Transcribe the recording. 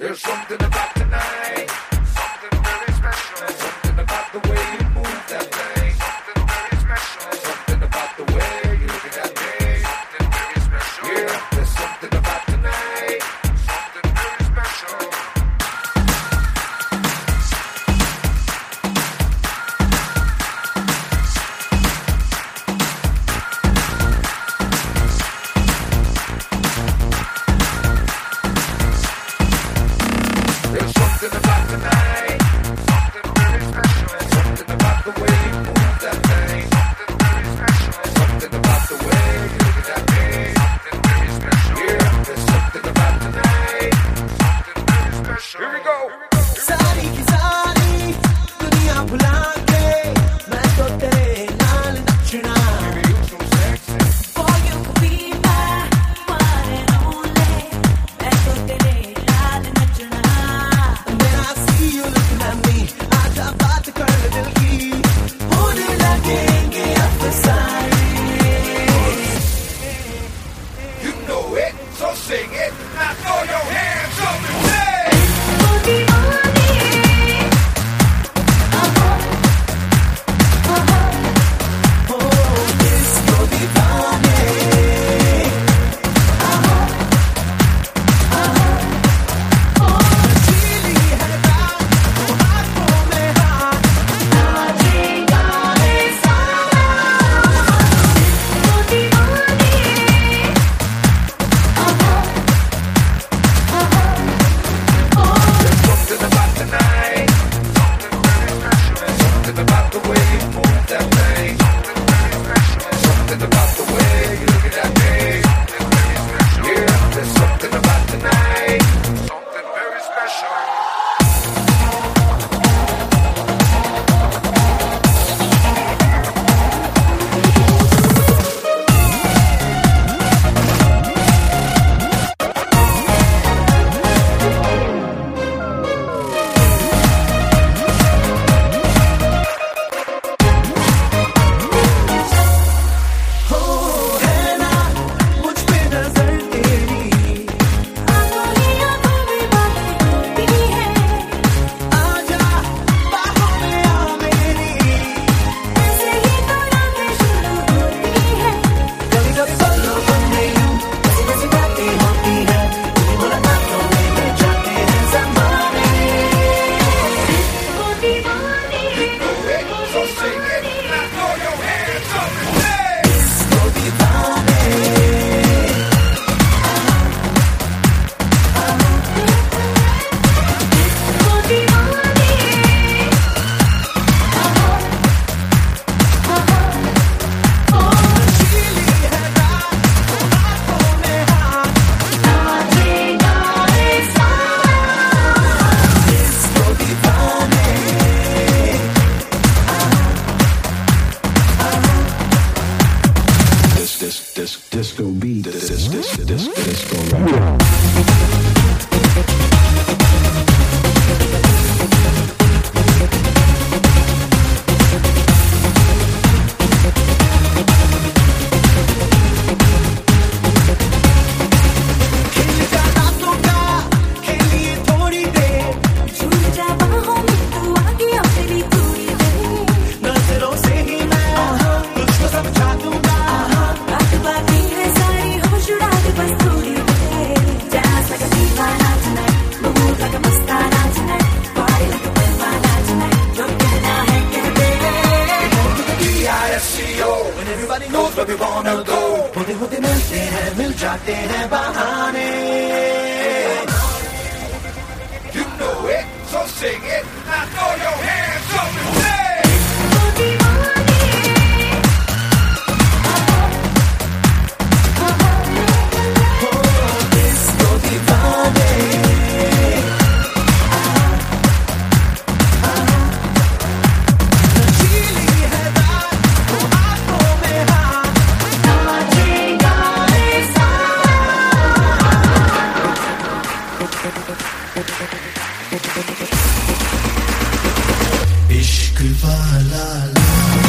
There's something about tonight, something very special. There's something about the way you move that thing, something very special. There's something about the way you look at that thing, something very special. Yeah, there's something about tonight, something very special. There's something about tonight, something very special. There's something about the way you move that thing, something very special. There's something about the way you look at that thing, something very special. Yeah, there's something about tonight, something very special. Here we go. सारी की सारी दुनिया भुला के मैं तो तेरे नाल नचना For you to be my one and only मैं तो तेरे नाल नचना When I see you looking at me आजा बात कर दिल की होने लगेंगे अफसाने You know it, so sing it. Now throw your hands up and say. There's something about tonight, something very special. There's something about the way you move that thing, something very special. There's something about the way you look at that thing, something very special. Yeah, there's something about tonight, something very special. हो है ना मुझ पे नजर तेरी आंखों में बातें होती है आजा बाहों में आ मेरी ऐसे ही तो रातें शुरू होती है कभी कभी सोलो बनने यूं ऐसी वैसी बातें होती है तेरी मुलाकातों में मिल जाते हैं ज़माने वो दीवाने So sing it, now throw your hands up and say. वो दीवाने वो दीवाने नशीली है रात वो आँखों में हाथ नाचेगा रे सारा इसको दीवाने disco beat, disco rock. खिल जा रातों का खेलिए थोड़ी देर झूल जा बाहों में तू आगे अपनी थोड़ी देर नजरों से ही मैं तुझको समझा दूंगा बात बातें है सारी होश उड़ा दे बस थोड़ी देर Dance like a दीवाना tonight move like a Mastana tonight party like a दीवाना tonight जो कहना है कह दे D-I-S-C-O, When everybody knows where we wanna go. होते होते मिलते हैं मिल जाते हैं बहाने You know it, so sing it. Now throw your hands up and say. वो दीवाने हो इसको दीवाने नशीली है रात वो आँखों में हाथ नाचेगा रे सारा इश्क वाला